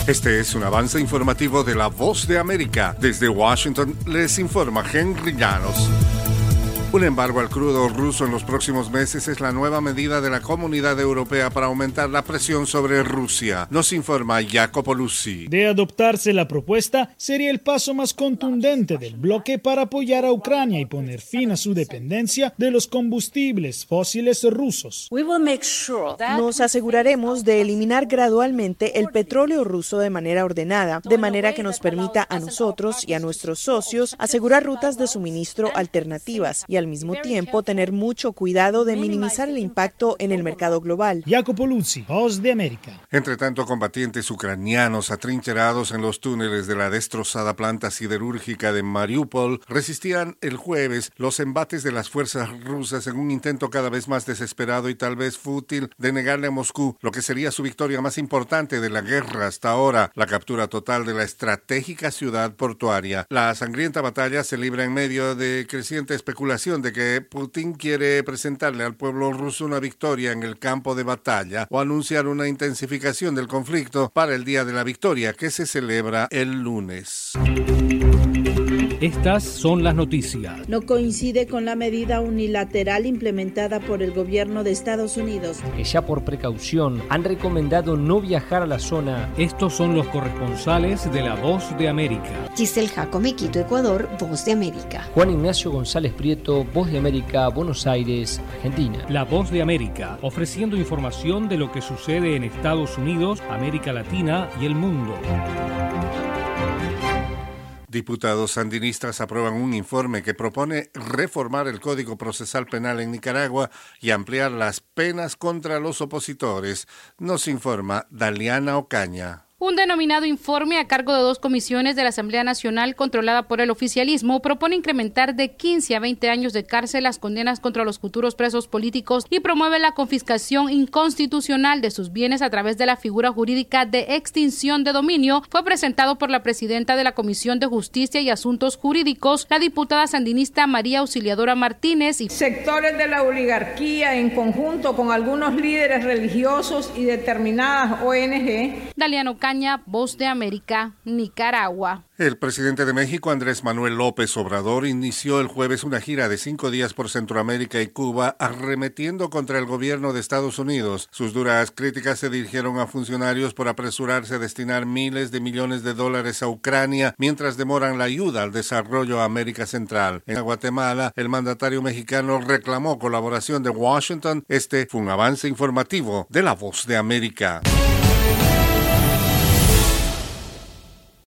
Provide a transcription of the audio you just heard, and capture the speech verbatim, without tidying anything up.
Este es un avance informativo de La Voz de América. Desde Washington les informa Henry Llanos. Un embargo al crudo ruso en los próximos meses es la nueva medida de la Comunidad Europea para aumentar la presión sobre Rusia. Nos informa Jacopo Luzzi. De adoptarse la propuesta, sería el paso más contundente del bloque para apoyar a Ucrania y poner fin a su dependencia de los combustibles fósiles rusos. Nos aseguraremos de eliminar gradualmente el petróleo ruso de manera ordenada, de manera que nos permita a nosotros y a nuestros socios asegurar rutas de suministro alternativas y al mismo tiempo tener mucho cuidado de minimizar el impacto en el mercado global. Jacopo Luzzi, Voz de América. Entre tanto, combatientes ucranianos atrincherados en los túneles de la destrozada planta siderúrgica de Mariupol resistían el jueves los embates de las fuerzas rusas en un intento cada vez más desesperado y tal vez fútil de negarle a Moscú lo que sería su victoria más importante de la guerra hasta ahora, la captura total de la estratégica ciudad portuaria. La sangrienta batalla se libra en medio de creciente especulación de que Putin quiere presentarle al pueblo ruso una victoria en el campo de batalla o anunciar una intensificación del conflicto para el Día de la Victoria, que se celebra el lunes. Estas son las noticias. No coincide con la medida unilateral implementada por el gobierno de Estados Unidos, que ya por precaución han recomendado no viajar a la zona. Estos son los corresponsales de La Voz de América. Giselle Jacome, Quito, Ecuador, Voz de América. Juan Ignacio González Prieto, Voz de América, Buenos Aires, Argentina. La Voz de América, ofreciendo información de lo que sucede en Estados Unidos, América Latina y el mundo. Diputados sandinistas aprueban un informe que propone reformar el Código Procesal Penal en Nicaragua y ampliar las penas contra los opositores. Nos informa Daliana Ocaña. Un denominado informe a cargo de dos comisiones de la Asamblea Nacional controlada por el oficialismo propone incrementar de quince a veinte años de cárcel las condenas contra los futuros presos políticos y promueve la confiscación inconstitucional de sus bienes a través de la figura jurídica de extinción de dominio. Fue presentado por la presidenta de la Comisión de Justicia y Asuntos Jurídicos, la diputada sandinista María Auxiliadora Martínez. Y sectores de la oligarquía en conjunto con algunos líderes religiosos y determinadas O N G. Daliano Caña, Voz de América, Nicaragua. El presidente de México, Andrés Manuel López Obrador, inició el jueves una gira de cinco días por Centroamérica y Cuba, arremetiendo contra el gobierno de Estados Unidos. Sus duras críticas se dirigieron a funcionarios por apresurarse a destinar miles de millones de dólares a Ucrania, mientras demoran la ayuda al desarrollo a América Central. En Guatemala, el mandatario mexicano reclamó colaboración de Washington. Este fue un avance informativo de La Voz de América.